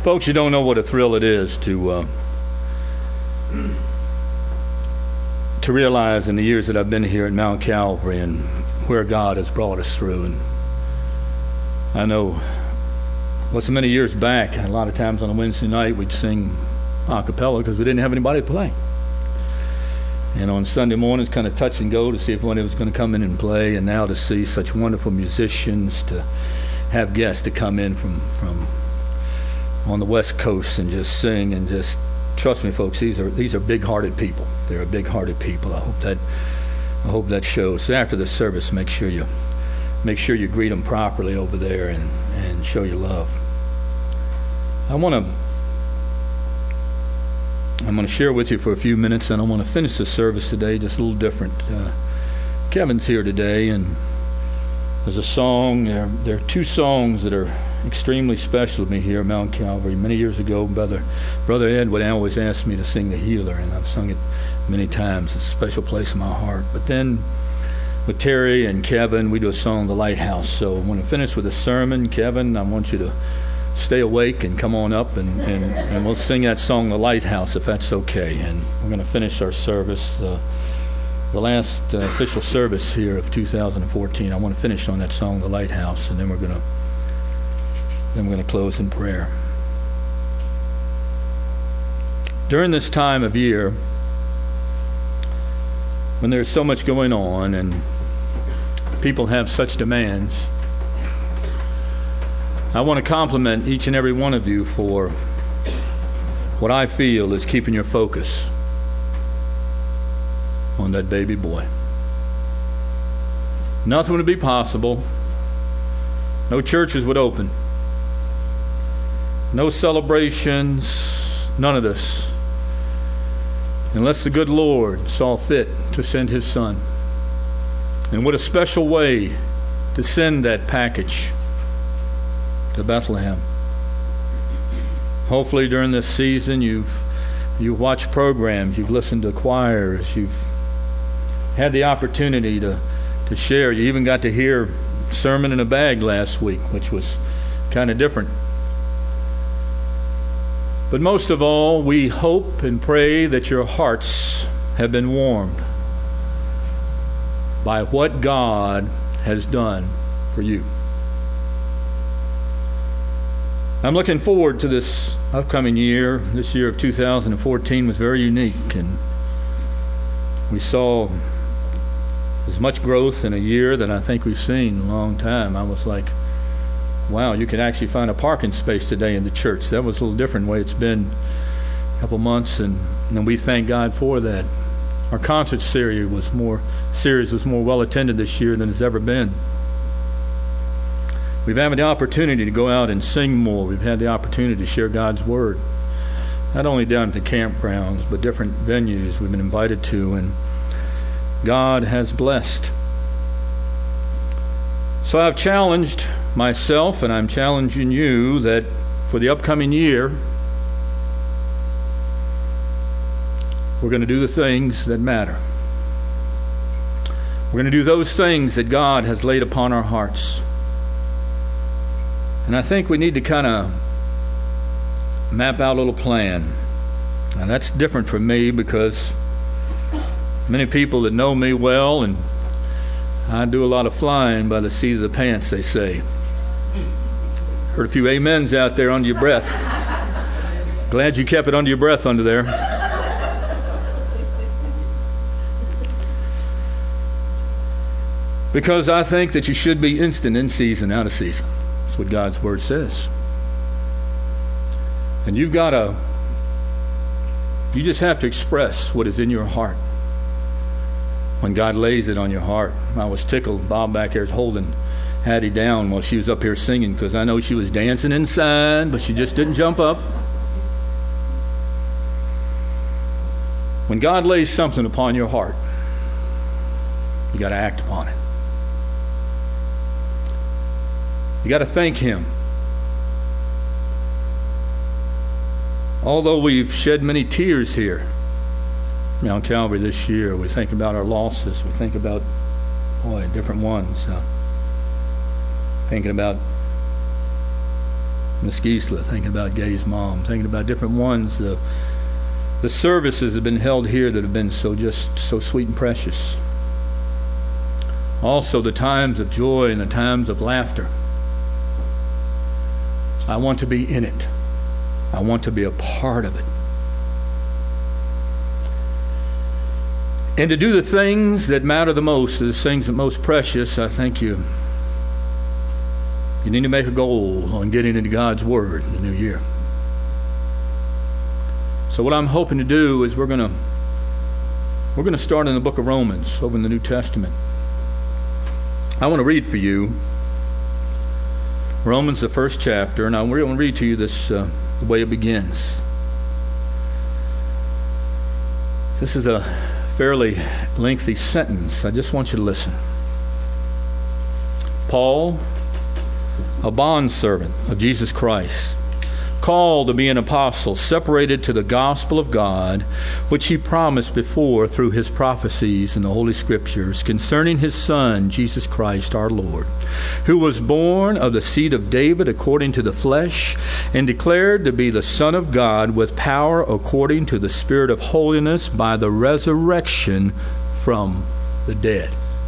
Folks, you don't know what a thrill it is to realize in the years that I've been here at Mount Calvary and where God has brought us through. And I know, so many years back, a lot of times on a Wednesday night we'd sing a cappella because we didn't have anybody to play. And on Sunday mornings, kind of touch and go to see if anybody was going to come in and play. And now to see such wonderful musicians, to have guests to come in from on the West Coast and just sing and just trust me, folks. These are big-hearted people. They're big-hearted people. I hope that shows. So after the service, make sure you greet them properly over there and show your love. I'm going to share with you for a few minutes, and I want to finish the service today just a little different. Kevin's here today, and there's a song. There are two songs that are extremely special to me here at Mount Calvary. Many years ago, Brother Ed would always ask me to sing The Healer, and I've sung it many times. It's a special place in my heart. But then with Terry and Kevin, we do a song, The Lighthouse. So when I finish with the sermon, Kevin, I want you to stay awake and come on up, and we'll sing that song, The Lighthouse, if that's okay. And we're going to finish our service, the last official service here of 2014. I want to finish on that song, The Lighthouse, and then we're going to close in prayer. During this time of year, when there's so much going on and people have such demands, I want to compliment each and every one of you for what I feel is keeping your focus on that baby boy. Nothing would be possible. No churches would open. No celebrations, none of this, unless the good Lord saw fit to send His Son. And what a special way to send that package to Bethlehem. Hopefully during this season you've watched programs, you've listened to choirs, you've had the opportunity to share. You even got to hear Sermon in a Bag last week, which was kind of different. But most of all, we hope and pray that your hearts have been warmed by what God has done for you. I'm looking forward to this upcoming year. This year of 2014 was very unique, and we saw as much growth in a year that I think we've seen in a long time. I was like, wow, you can actually find a parking space today in the church. That was a little different way it's been a couple months, and we thank God for that. Our concert series was more well attended this year than it's ever been. We've had the opportunity to go out and sing more. We've had the opportunity to share God's Word, not only down at the campgrounds, but different venues we've been invited to, and God has blessed. So I've challenged myself, and I'm challenging you, that for the upcoming year, we're going to do the things that matter. We're going to do those things that God has laid upon our hearts. And I think we need to kind of map out a little plan. Now that's different from me, because many people that know me well, and I do a lot of flying by the seat of the pants, they say. Heard a few amens out there under your breath. Glad you kept it under your breath under there. Because I think that you should be instant in season, out of season. That's what God's Word says. And you just have to express what is in your heart when God lays it on your heart. I was tickled. Bob back there is holding Hattie down while she was up here singing, because I know she was dancing inside, but she just didn't jump up. When God lays something upon your heart, you got to act upon it. You got to thank Him. Although we've shed many tears here, Mount Calvary this year, we think about our losses. We think about, different ones. Thinking about Miss Giesla, thinking about Gay's mom, thinking about different ones. The services have been held here that have been so sweet and precious. Also the times of joy and the times of laughter. I want to be in it. I want to be a part of it. And to do the things that matter the most, the things that are most precious, I think you need to make a goal on getting into God's Word in the new year. So what I'm hoping to do is we're going to start in the book of Romans, over in the New Testament. I want to read for you Romans, the first chapter, and I'm going to read to you this the way it begins. This is a fairly lengthy sentence. I just want you to listen. Paul, a bondservant of Jesus Christ, called to be an apostle, separated to the gospel of God, which he promised before through his prophecies in the Holy Scriptures concerning his Son, Jesus Christ our Lord, who was born of the seed of David according to the flesh, and declared to be the Son of God with power according to the Spirit of holiness by the resurrection from the dead.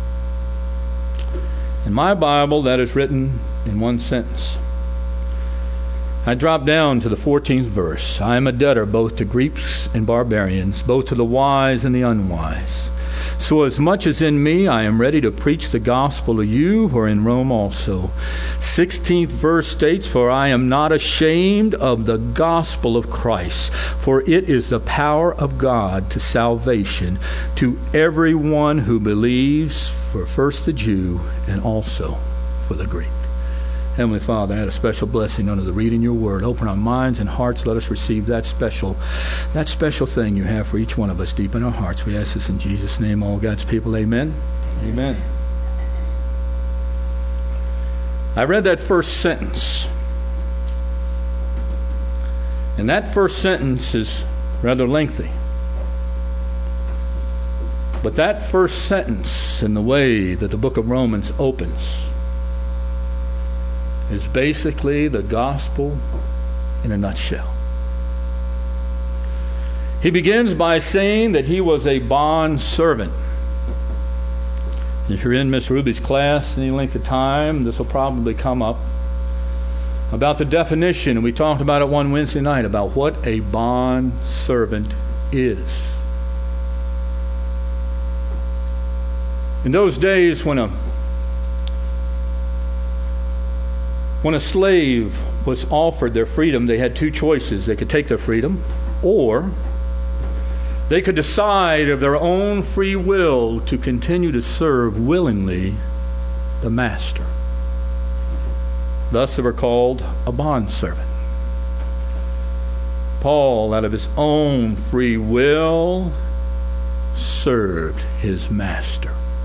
In my Bible, that is written in one sentence. I drop down to the 14th verse. I am a debtor both to Greeks and barbarians, both to the wise and the unwise. So as much as in me, I am ready to preach the gospel to you who are in Rome also. 16th verse states, For I am not ashamed of the gospel of Christ, for it is the power of God to salvation to everyone who believes, for first the Jew and also for the Greek. Heavenly Father, add a special blessing under the reading of your word. Open our minds and hearts. Let us receive that special thing you have for each one of us deep in our hearts. We ask this in Jesus' name. All God's people, amen. Amen. I read that first sentence. And that first sentence is rather lengthy. But that first sentence, in the way that the book of Romans opens, is basically the gospel in a nutshell. He begins by saying that he was a bond servant. If you're in Miss Ruby's class any length of time, this will probably come up about the definition, and we talked about it one Wednesday night, about what a bond servant is. In those days when a slave was offered their freedom, they had two choices. They could take their freedom, or they could decide of their own free will to continue to serve willingly the master. Thus they were called a bondservant. Paul, out of his own free will, served his master.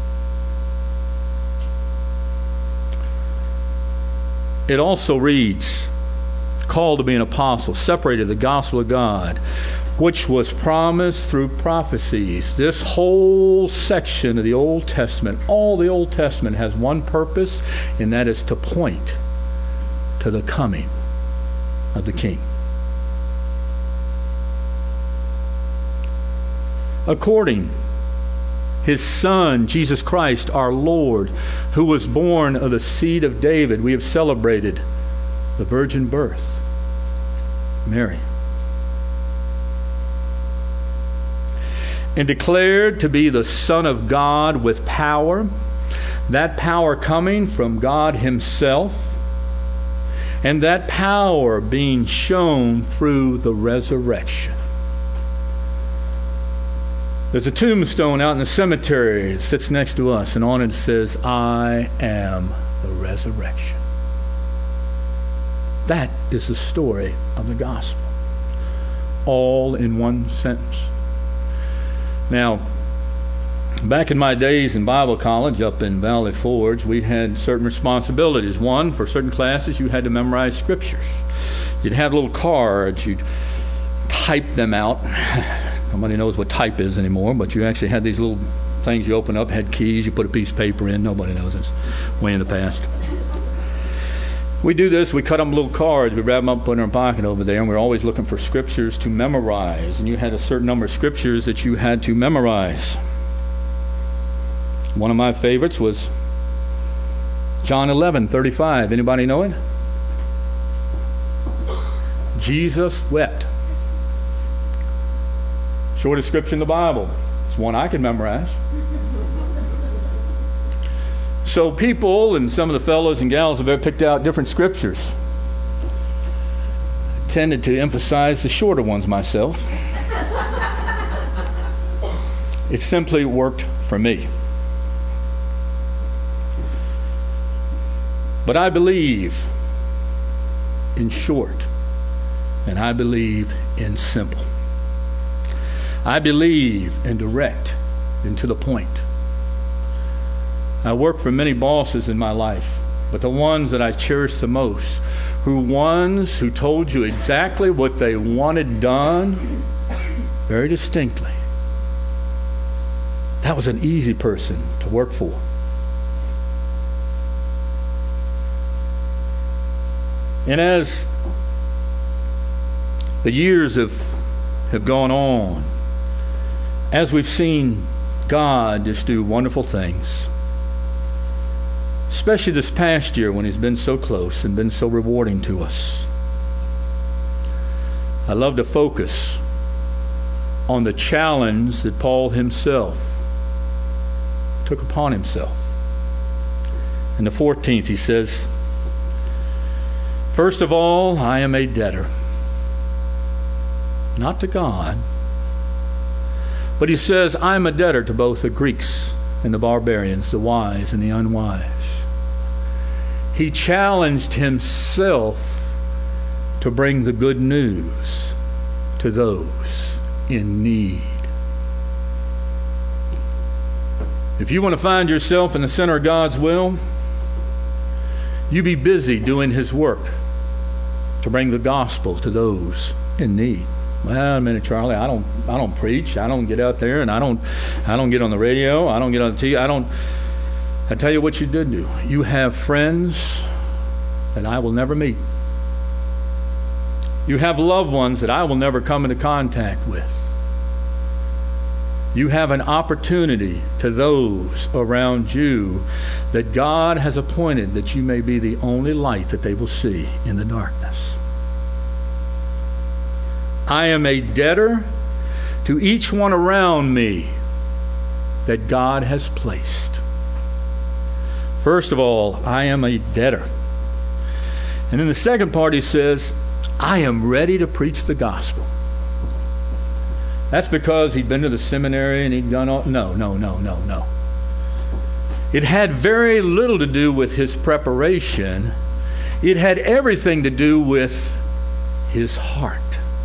It also reads, called to be an apostle, separated the gospel of God, which was promised through prophecies. This whole section of the Old Testament, all the Old Testament has one purpose, and that is to point to the coming of the King. According his Son, Jesus Christ, our Lord, who was born of the seed of David. We have celebrated the virgin birth, Mary. And declared to be the Son of God with power, that power coming from God himself, and that power being shown through the resurrection. There's a tombstone out in the cemetery. It sits next to us, and on it says, I am the resurrection. That is the story of the gospel, all in one sentence. Now, back in my days in Bible college up in Valley Forge, we had certain responsibilities. One, for certain classes, you had to memorize scriptures. You'd have little cards. You'd type them out. Nobody knows what type is anymore, but you actually had these little things you open up, had keys, you put a piece of paper in. Nobody knows. It's way in the past. We do this, we cut them little cards, we wrap them up, put them in our pocket over there, and we're always looking for scriptures to memorize. And you had a certain number of scriptures that you had to memorize. One of my favorites was John 11:35. Anybody know it? Jesus wept. Shortest scripture in the Bible. It's one I can memorize. So people and some of the fellows and gals have picked out different scriptures. I tended to emphasize the shorter ones myself. It simply worked for me. But I believe in short, and I believe in simple. I believe in direct and to the point. I worked for many bosses in my life, but the ones that I cherish the most, who told you exactly what they wanted done very distinctly. That was an easy person to work for. And as the years have gone on, as we've seen God just do wonderful things, especially this past year when He's been so close and been so rewarding to us, I love to focus on the challenge that Paul himself took upon himself. In the 14th, he says, "First of all, I am a debtor, not to God, but he says, I'm a debtor to both the Greeks and the barbarians, the wise and the unwise." He challenged himself to bring the good news to those in need. If you want to find yourself in the center of God's will, you be busy doing His work to bring the gospel to those in need. Well, a minute, Charlie, I don't preach. I don't get out there, and I don't get on the radio. I don't get on the TV. I tell you what you did do. You have friends that I will never meet. You have loved ones that I will never come into contact with. You have an opportunity to those around you that God has appointed that you may be the only light that they will see in the darkness. I am a debtor to each one around me that God has placed. First of all, I am a debtor. And in the second part he says, I am ready to preach the gospel. That's because he'd been to the seminary and he'd done all... No. It had very little to do with his preparation. It had everything to do with his heart.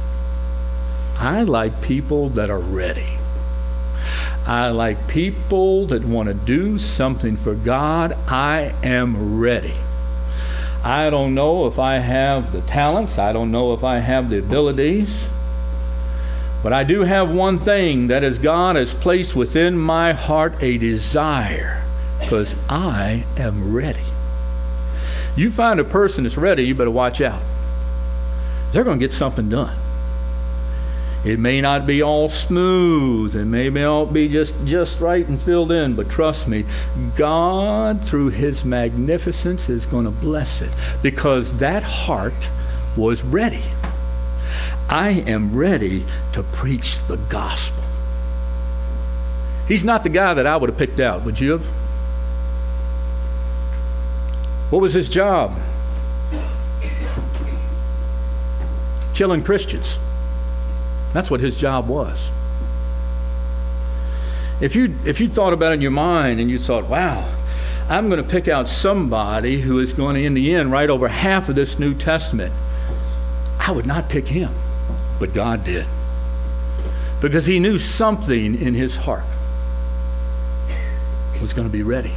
I like people that are ready. I like people that want to do something for God. I am ready. I don't know if I have the talents. I don't know if I have the abilities. But I do have one thing, that is God has placed within my heart a desire, because I am ready. You find a person that's ready, you better watch out. They're going to get something done. It may not be all smooth, it may not be just right and filled in, but trust me, God, through His magnificence, is going to bless it, because that heart was ready. I am ready to preach the gospel. He's not the guy that I would have picked out, would you have? What was his job? Killing Christians. That's what his job was. If you thought about it in your mind and you thought, wow, I'm going to pick out somebody who is going to, in the end, write over half of this New Testament, I would not pick him. But God did. Because He knew something in his heart was going to be ready.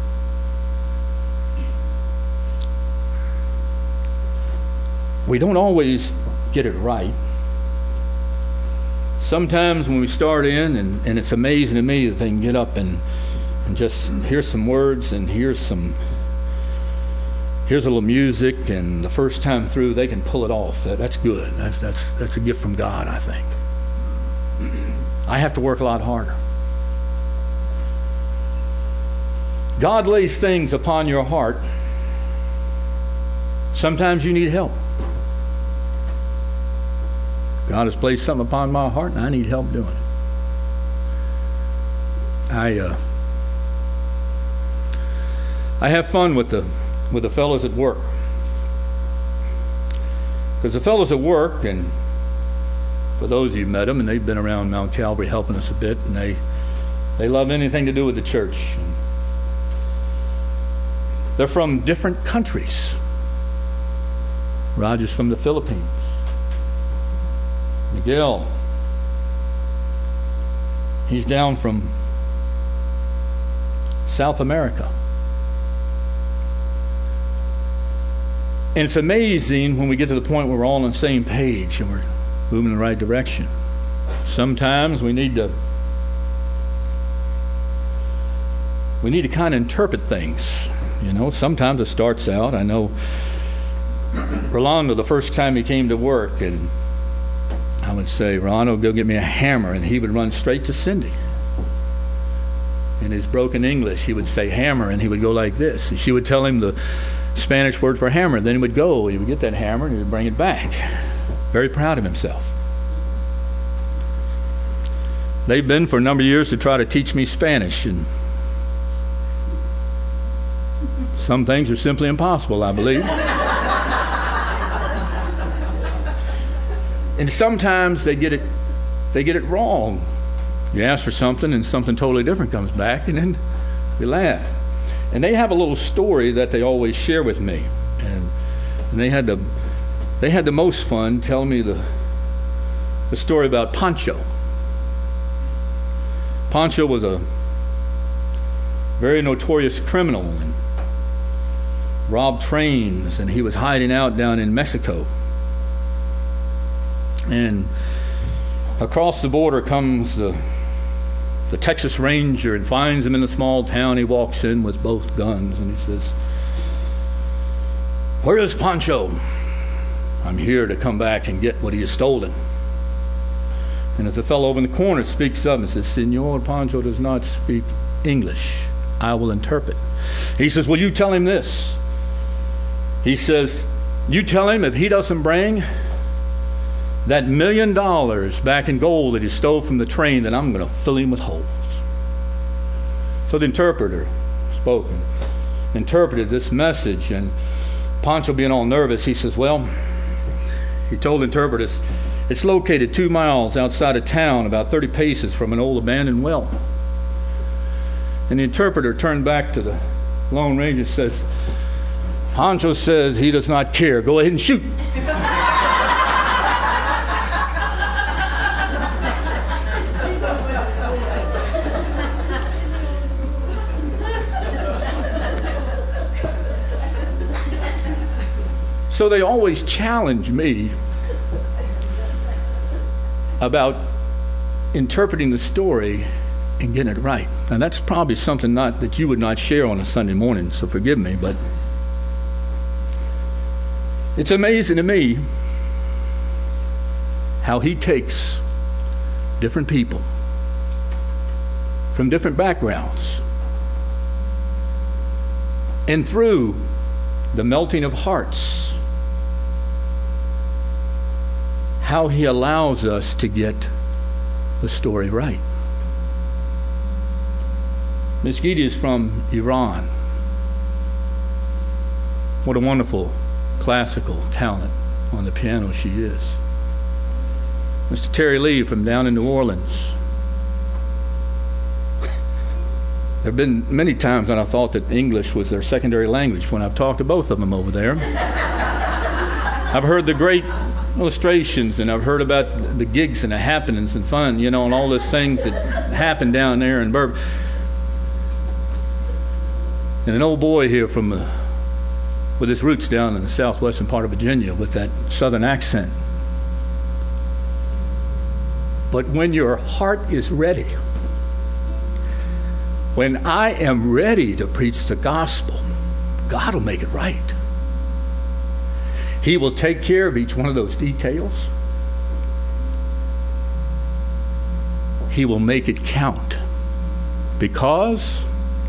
We don't always get it right. Sometimes when we start in, and it's amazing to me that they can get up and just hear some words and hear some here's a little music, and the first time through they can pull it off. That's good. That's a gift from God, I think. I have to work a lot harder. God lays things upon your heart. Sometimes you need help. God has placed something upon my heart, and I need help doing it. I have fun with the fellows at work, because the fellows at work, and for those of you who met them, and they've been around Mount Calvary helping us a bit, and they love anything to do with the church. And they're from different countries. Roger's from the Philippines. Miguel, he's down from South America. And it's amazing when we get to the point where we're all on the same page and we're moving in the right direction. Sometimes we need to kind of interpret things. You know, sometimes it starts out, I know Rolando, the first time he came to work, and I would say, Rolando, go get me a hammer, and he would run straight to Cindy. In his broken English, he would say hammer, and he would go like this. And she would tell him the Spanish word for hammer. Then he would go, he would get that hammer, and he would bring it back. Very proud of himself. They've been for a number of years to try to teach me Spanish, and some things are simply impossible, I believe. And sometimes they get it wrong. You ask for something and something totally different comes back, and then we laugh. And they have a little story that they always share with me. And they had the most fun telling me the story about Pancho. Pancho was a very notorious criminal and robbed trains, and he was hiding out down in Mexico. And across the border comes the Texas Ranger and finds him in the small town. He walks in with both guns and he says, "Where is Pancho? I'm here to come back and get what he has stolen." And as the fellow over in the corner speaks up and says, "Senor, Pancho does not speak English. I will interpret." He says, "Well, you tell him this." He says, "You tell him if he doesn't bring that $1 million back in gold that he stole from the train, then I'm going to fill him with holes." So the interpreter spoke and interpreted this message, and Pancho, being all nervous, he says, "Well," he told the interpreter, "it's located 2 miles outside of town, about 30 paces from an old abandoned well." And the interpreter turned back to the Lone Ranger and says, "Pancho says he does not care. Go ahead and shoot." So they always challenge me about interpreting the story and getting it right. And that's probably something that you would not share on a Sunday morning, so forgive me, but it's amazing to me how he takes different people from different backgrounds, and through the melting of hearts, how he allows us to get the story right. Miss Gidi is from Iran. What a wonderful classical talent on the piano she is. Mr. Terry Lee from down in New Orleans. There have been many times when I thought that English was their secondary language when I've talked to both of them over there. I've heard the great illustrations, and I've heard about the gigs and the happenings and fun, and all those things that happen down there in Bourbon. And an old boy here with his roots down in the southwestern part of Virginia with that southern accent. But when your heart is ready, when I am ready to preach the gospel, God will make it right. He will take care of each one of those details. He will make it count. Because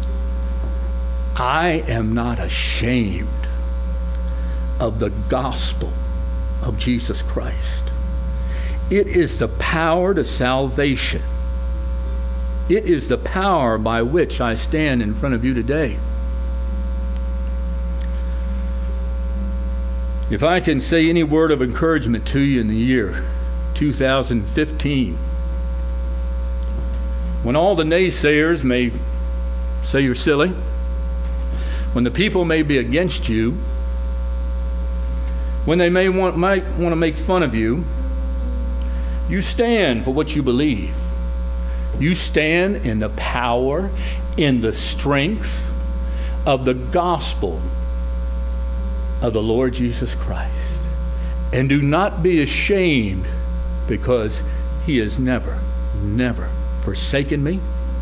I am not ashamed of the gospel of Jesus Christ. It is the power to salvation. It is the power by which I stand in front of you today. If I can say any word of encouragement to you in the year 2015, when all the naysayers may say you're silly, when the people may be against you, when they might want to make fun of you, you stand for what you believe. You stand in the power, in the strength of the gospel of the Lord Jesus Christ. And do not be ashamed, because he has never, never forsaken me.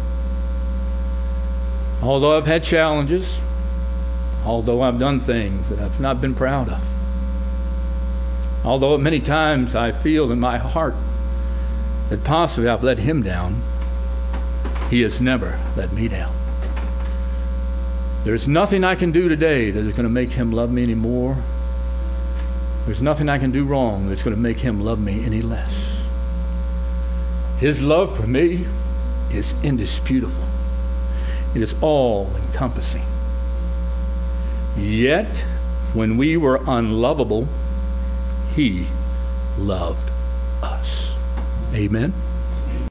Although I've had challenges, although I've done things that I've not been proud of, although many times I feel in my heart that possibly I've let him down, he has never let me down. There's nothing I can do today that is going to make him love me any more. There's nothing I can do wrong that's going to make him love me any less. His love for me is indisputable. It is all-encompassing. Yet, when we were unlovable, he loved us. Amen.